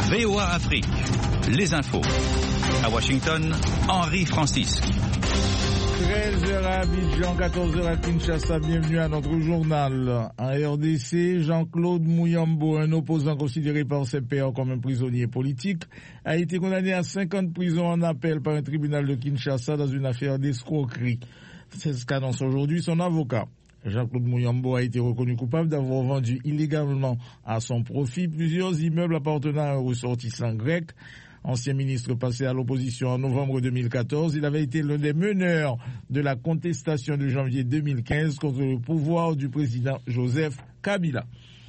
VOA Afrique, les infos. À Washington, Henri Francisque. 13h à Abidjan, 14h à Kinshasa, bienvenue à notre journal. En RDC, Jean-Claude Mouyambo, un opposant considéré par ses pairs comme un prisonnier politique, a été condamné à 5 ans de prison en appel par un tribunal de Kinshasa dans une affaire d'escroquerie. C'est ce qu'annonce aujourd'hui son avocat. Jean-Claude Mouyambo a été reconnu coupable d'avoir vendu illégalement à son profit plusieurs immeubles appartenant à un ressortissant grec. Ancien ministre passé à l'opposition en novembre 2014, il avait été l'un des meneurs de la contestation de janvier 2015 contre le pouvoir du président Joseph Kabila.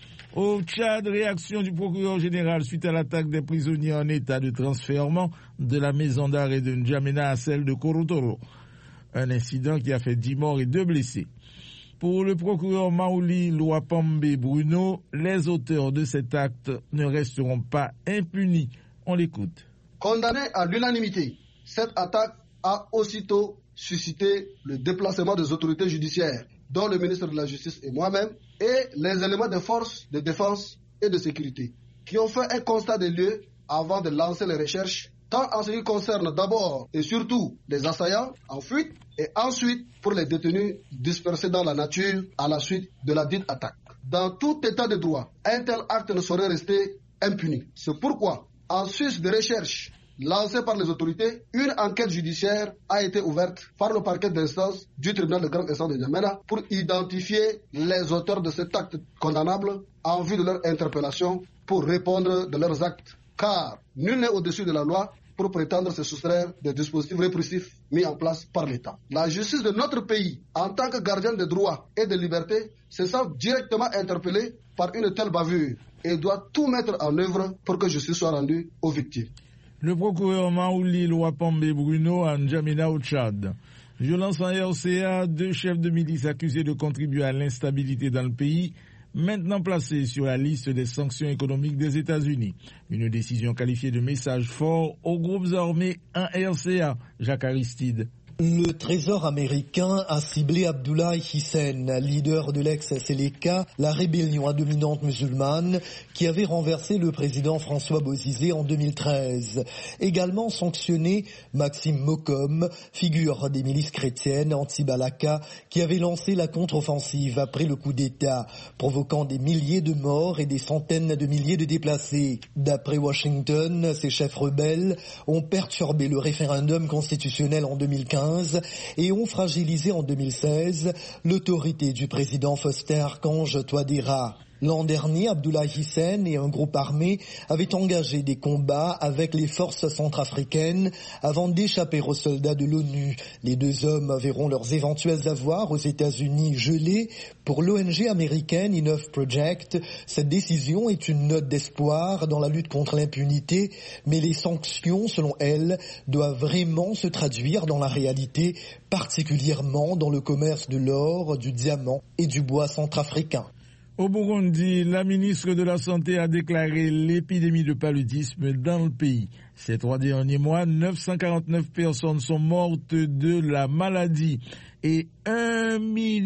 Au Tchad, réaction du procureur général suite à l'attaque des prisonniers en état de transfèrement de la maison d'arrêt de N'Djamena à celle de Korotoro. Un incident qui a fait 10 morts et 2 blessés. Pour le procureur Maouli Louapambe Bruno, les auteurs de cet acte ne resteront pas impunis. On l'écoute. Condamné à l'unanimité, cette attaque a aussitôt suscité le déplacement des autorités judiciaires, dont le ministre de la Justice et moi-même, et les éléments des forces de défense et de sécurité, qui ont fait un constat des lieux avant de lancer les recherches, tant en ce qui concerne d'abord et surtout les assaillants en fuite, et ensuite pour les détenus dispersés dans la nature à la suite de la dite attaque. Dans tout état de droit, un tel acte ne saurait rester impuni. C'est pourquoi, en sus de recherche lancée par les autorités, une enquête judiciaire a été ouverte par le parquet d'instance du tribunal de grande instance de N'Djamena pour identifier les auteurs de cet acte condamnable en vue de leur interpellation pour répondre de leurs actes. Car nul n'est au-dessus de la loi pour prétendre se soustraire des dispositifs répressifs mis en place par l'État. La justice de notre pays, en tant que gardienne des droits et des libertés, se sent directement interpellée par une telle bavure et doit tout mettre en œuvre pour que justice soit rendue aux victimes. Le procureur Maouli Louapambe Bruno à N'Djamena au Tchad. Violence en RCA, 2 chefs de milice accusés de contribuer à l'instabilité dans le pays, maintenant placés sur la liste des sanctions économiques des États-Unis. Une décision qualifiée de message fort aux groupes armés en RCA. Jacques Aristide. Le Trésor américain a ciblé Abdoulaye Hissène, leader de l'ex-Seleka, la rébellion à dominante musulmane qui avait renversé le président François Bozizé en 2013. Également sanctionné Maxime Mokom, figure des milices chrétiennes anti-Balaka, qui avait lancé la contre-offensive après le coup d'État, provoquant des milliers de morts et des centaines de milliers de déplacés. D'après Washington, ces chefs rebelles ont perturbé le référendum constitutionnel en 2015 et ont fragilisé en 2016 l'autorité du président Faustin Archange Touadéra. L'an dernier, Abdoulaye Hissène et un groupe armé avaient engagé des combats avec les forces centrafricaines avant d'échapper aux soldats de l'ONU. Les 2 hommes verront leurs éventuels avoirs aux États-Unis gelés. Pour l'ONG américaine Enough Project, cette décision est une note d'espoir dans la lutte contre l'impunité, mais les sanctions, selon elle, doivent vraiment se traduire dans la réalité, particulièrement dans le commerce de l'or, du diamant et du bois centrafricain. Au Burundi, la ministre de la Santé a déclaré l'épidémie de paludisme dans le pays. Ces 3 derniers mois, 949 personnes sont mortes de la maladie et 1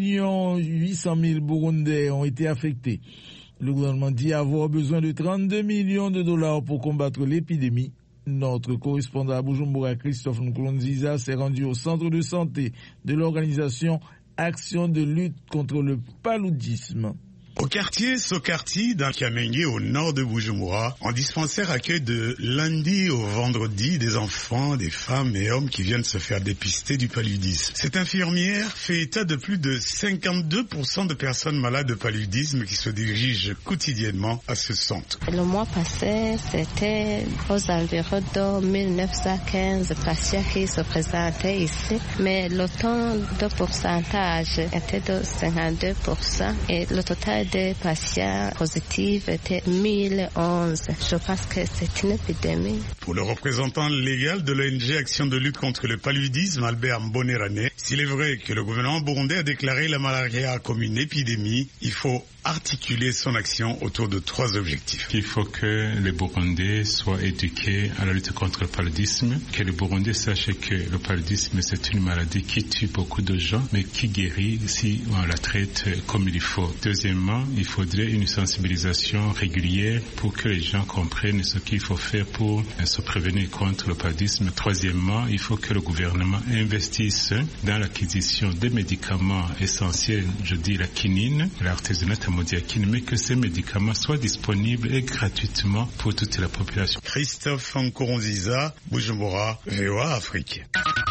800 000 Burundais ont été affectés. Le gouvernement dit avoir besoin de 32 millions de dollars pour combattre l'épidémie. Notre correspondant à Bujumbura, Christophe Nkurunziza, s'est rendu au centre de santé de l'organisation Action de lutte contre le paludisme. Au quartier Sokarti, dans Kiamengue, au nord de Bujumbura, un dispensaire accueille de lundi au vendredi des enfants, des femmes et hommes qui viennent se faire dépister du paludisme. Cette infirmière fait état de plus de 52% de personnes malades de paludisme qui se dirigent quotidiennement à ce centre. Le mois passé, c'était aux environs de 1915 patients qui se présentaient ici, mais le taux de pourcentage était de 52% et le total des patients positifs étaient 1011. Je pense que c'est une épidémie. Pour le représentant légal de l'ONG Action de lutte contre le paludisme, Albert Mbonerane, s'il est vrai que le gouvernement burundais a déclaré la malaria comme une épidémie, il faut articuler son action autour de 3 objectifs. Il faut que les Burundais soient éduqués à la lutte contre le paludisme, que les Burundais sachent que le paludisme c'est une maladie qui tue beaucoup de gens, mais qui guérit si on la traite comme il faut. Deuxièmement, il faudrait une sensibilisation régulière pour que les gens comprennent ce qu'il faut faire pour se prévenir contre le paludisme. Troisièmement, il faut que le gouvernement investisse dans l'acquisition des médicaments essentiels, je dis la quinine, l'artésunate amodiaquine, mais que ces médicaments soient disponibles et gratuitement pour toute la population. Christophe Nkurunziza, Bujumbura, VOA Afrique.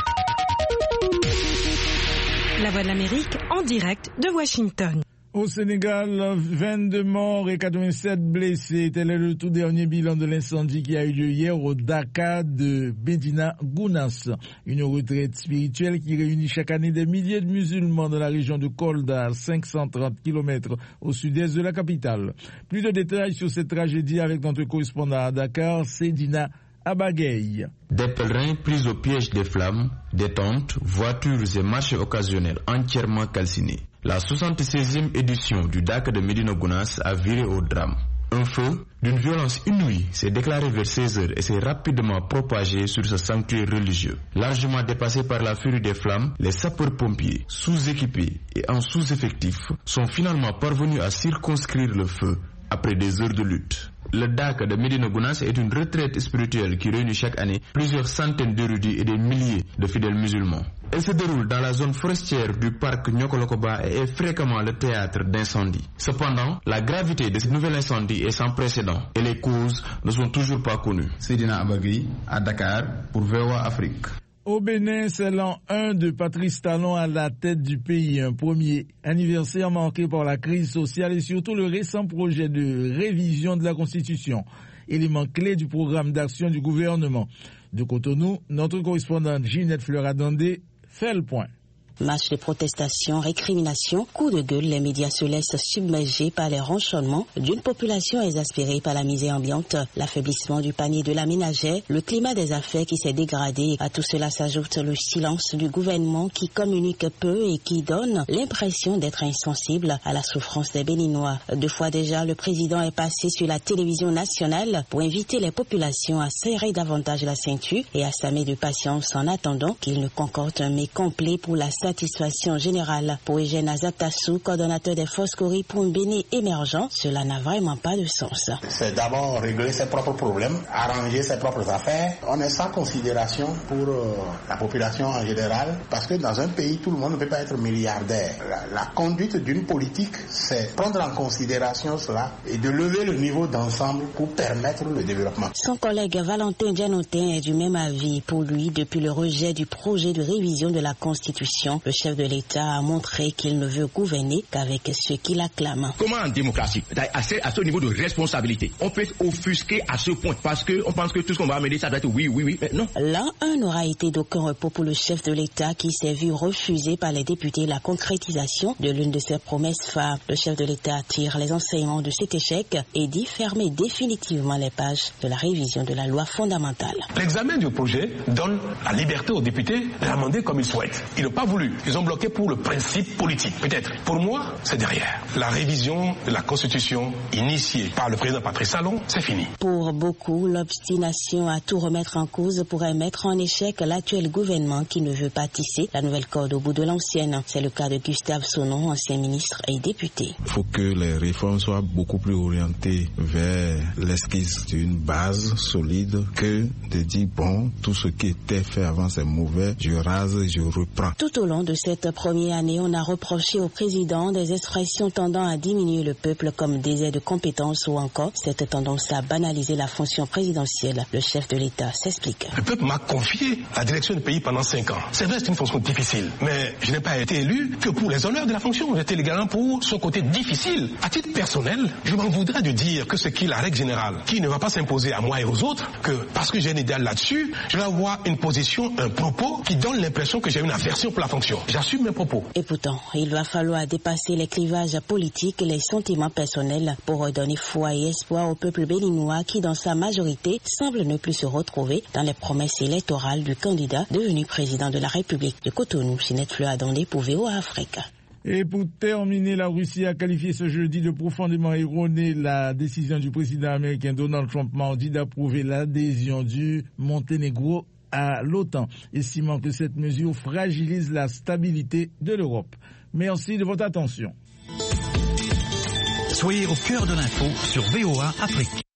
La Voix de l'Amérique en direct de Washington. Au Sénégal, 22 morts et 87 blessés. Tel est le tout dernier bilan de l'incendie qui a eu lieu hier au Daaka de Médina Gounass, une retraite spirituelle qui réunit chaque année des milliers de musulmans dans la région de Kolda, 530 km au sud-est de la capitale. Plus de détails sur cette tragédie avec notre correspondant à Dakar, Sedina Abagay. Des pèlerins pris au piège des flammes, des tentes, voitures et marchés occasionnels entièrement calcinés. La 76e édition du Daaka de Médina Gounass a viré au drame. Un feu d'une violence inouïe s'est déclaré vers 16h et s'est rapidement propagé sur ce sanctuaire religieux. Largement dépassé par la furie des flammes, les sapeurs-pompiers, sous-équipés et en sous-effectif, sont finalement parvenus à circonscrire le feu après des heures de lutte. Le Daaka de Médina Gounass est une retraite spirituelle qui réunit chaque année plusieurs centaines d'érudits et des milliers de fidèles musulmans. Elle se déroule dans la zone forestière du parc Nyokolokoba et est fréquemment le théâtre d'incendies. Cependant, la gravité de ce nouvel incendie est sans précédent et les causes ne sont toujours pas connues. Sedina Abagui à Dakar pour VOA Afrique. Au Bénin, c'est l'an 1 de Patrice Talon à la tête du pays. Un premier anniversaire marqué par la crise sociale et surtout le récent projet de révision de la Constitution, élément clé du programme d'action du gouvernement. De Cotonou, notre correspondante Ginette Fleuradandé fait le point. Marches de protestation, récrimination, coups de gueule, les médias se laissent submerger par les ronchonnements d'une population exaspérée par la misère ambiante, l'affaiblissement du panier de la ménagère, le climat des affaires qui s'est dégradé. À tout cela s'ajoute le silence du gouvernement qui communique peu et qui donne l'impression d'être insensible à la souffrance des Béninois. 2 fois déjà, le président est passé sur la télévision nationale pour inviter les populations à serrer davantage la ceinture et à s'armer de patience en attendant qu'il ne concorde un mais complet pour la satisfaction générale. Pour Eugène Azatassou, coordonnateur des forces Cori pour un Bénin émergent, cela n'a vraiment pas de sens. C'est d'abord régler ses propres problèmes, arranger ses propres affaires. On est sans considération pour la population en général, parce que dans un pays, tout le monde ne peut pas être milliardaire. La conduite d'une politique, c'est prendre en considération cela et de lever le niveau d'ensemble pour permettre le développement. Son collègue Valentin Dianotin est du même avis. Pour lui, depuis le rejet du projet de révision de la Constitution, le chef de l'État a montré qu'il ne veut gouverner qu'avec ceux qui l'acclament. Comment en démocratie, à ce niveau de responsabilité, on peut offusquer à ce point parce qu'on pense que tout ce qu'on va amener, ça doit être oui, mais non. L'an 1 n'aura été d'aucun repos pour le chef de l'État qui s'est vu refuser par les députés la concrétisation de l'une de ses promesses phares. Le chef de l'État tire les enseignements de cet échec et dit fermer définitivement les pages de la révision de la loi fondamentale. L'examen du projet donne la liberté aux députés d'amender comme ils souhaitent. Ils n'ont pas voulu. Ils ont bloqué pour le principe politique, peut-être. Pour moi, c'est derrière. La révision de la Constitution initiée par le président Patrice Talon, c'est fini. Pour beaucoup, l'obstination à tout remettre en cause pourrait mettre en échec l'actuel gouvernement qui ne veut pas tisser la nouvelle corde au bout de l'ancienne. C'est le cas de Gustave Sonnon, ancien ministre et député. Il faut que les réformes soient beaucoup plus orientées vers l'esquisse d'une base solide que de dire bon, tout ce qui était fait avant c'est mauvais, je rase, je reprends. Tout au long de cette première année, on a reproché au président des expressions tendant à diminuer le peuple comme désert de compétences ou encore cette tendance à banaliser la fonction présidentielle. Le chef de l'État s'explique. Le peuple m'a confié la direction du pays pendant 5 ans. C'est vrai, c'est une fonction difficile, mais je n'ai pas été élu que pour les honneurs de la fonction. J'étais également pour son côté difficile. À titre personnel, je m'en voudrais de dire que c'est qui la règle générale, qui ne va pas s'imposer à moi et aux autres, que parce que j'ai un idéal là-dessus, je vais avoir une position, un propos qui donne l'impression que j'ai une aversion pour la fonction. J'assume mes propos. Et pourtant, il va falloir dépasser les clivages politiques et les sentiments personnels pour redonner foi et espoir au peuple béninois qui, dans sa majorité, semble ne plus se retrouver dans les promesses électorales du candidat devenu président de la République de Cotonou, Ginette Fleuradandé pour VOA Afrique. Et pour terminer, la Russie a qualifié ce jeudi de profondément erronée la décision du président américain Donald Trump mardi d'approuver l'adhésion du Monténégro à l'OTAN, estimant que cette mesure fragilise la stabilité de l'Europe. Merci de votre attention. Soyez au cœur de l'info sur VOA Afrique.